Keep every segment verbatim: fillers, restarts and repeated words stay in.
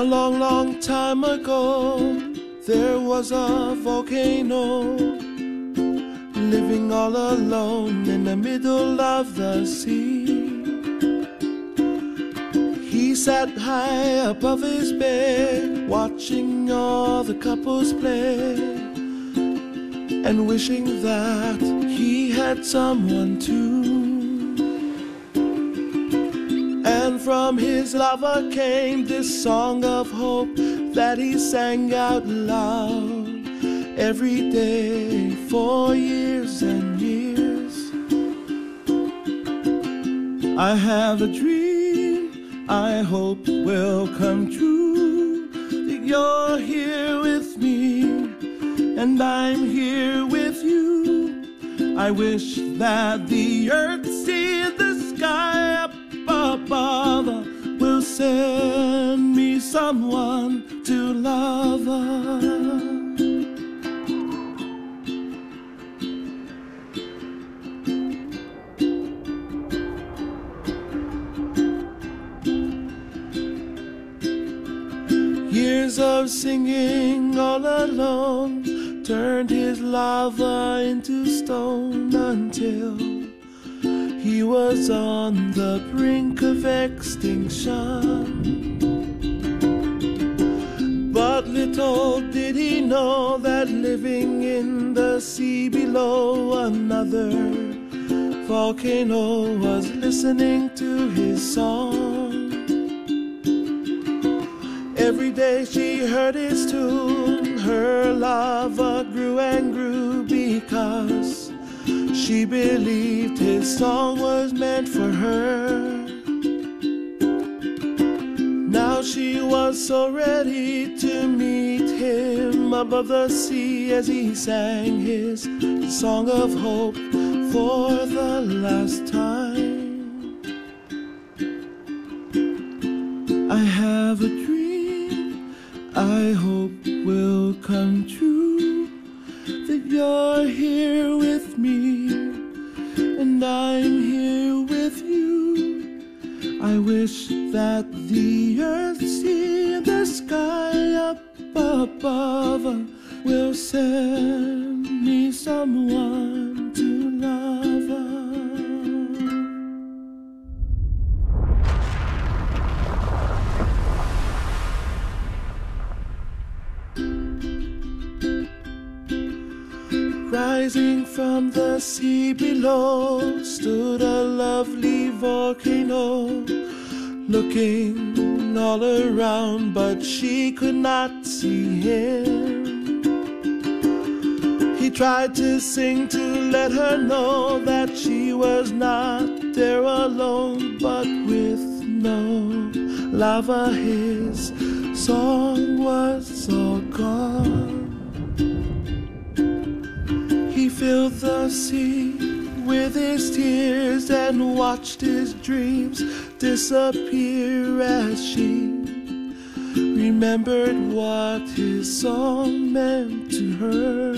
A long, long time ago, there was a volcano living all alone in the middle of the sea. He sat high above his bed, watching all the couples play, and wishing that he had someone too. And from his lover came this song of hope that he sang out loud every day for years and years. I have a dream I hope will come true, that you're here with me and I'm here with you. I wish that the earth, sea, and the sky up above will send me someone to love her. Years of singing all alone turned his lava into stone until he was on the brink of extinction. But little did he know that living in the sea below, another volcano was listening to his song. Every day she heard his tune, her lava grew and grew because she believed his song was meant for her. Now she was so ready to meet him above the sea as he sang his song of hope for the last time. I have a dream I hope will come true, that you're here with me and I'm here with you. I wish that the earth, sea, and the sky up above will send me someone to love her. Rising from the sea below stood a lovely volcano, looking all around, but she could not see him. He tried to sing to let her know that she was not there alone, but with no lava his song was all gone. He filled the sea with his tears and watched his dreams disappear as she remembered what his song meant to her.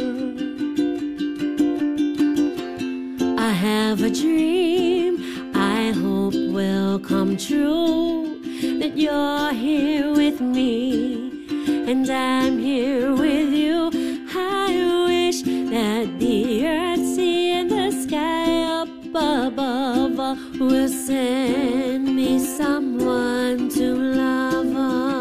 I have a dream I hope will come true, that you're here with me and I'm here with you. I wish that the earth, sea, and the sky up above will send me someone to love her.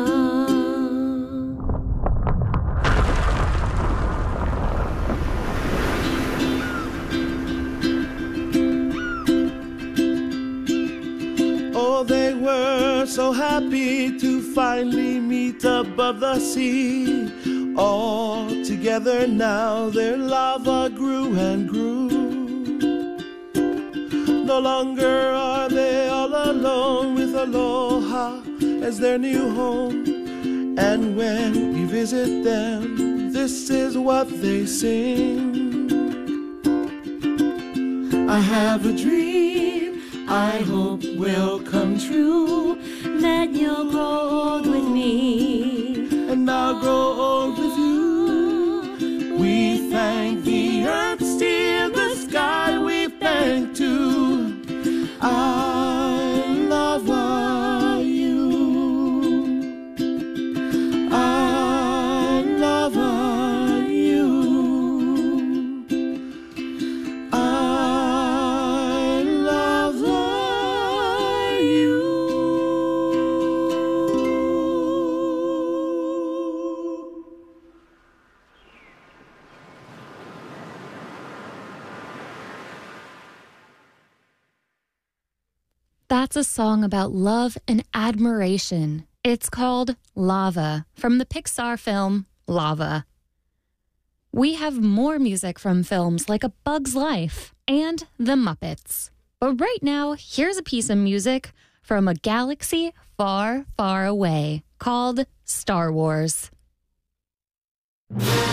Oh, they were so happy to finally meet above the sea. All together now their lava grew and grew. No longer are they all alone, with Aloha as their new home. And when we visit them, this is what they sing. I have a dream I hope will come true, that you'll grow old with me and I'll grow old with you. We thank the earth, sea, and the sky. We thank too. I love you. That's a song about love and admiration. It's called Lava from the Pixar film Lava. We have more music from films like A Bug's Life and The Muppets. But right now, here's a piece of music from a galaxy far, far away called Star Wars.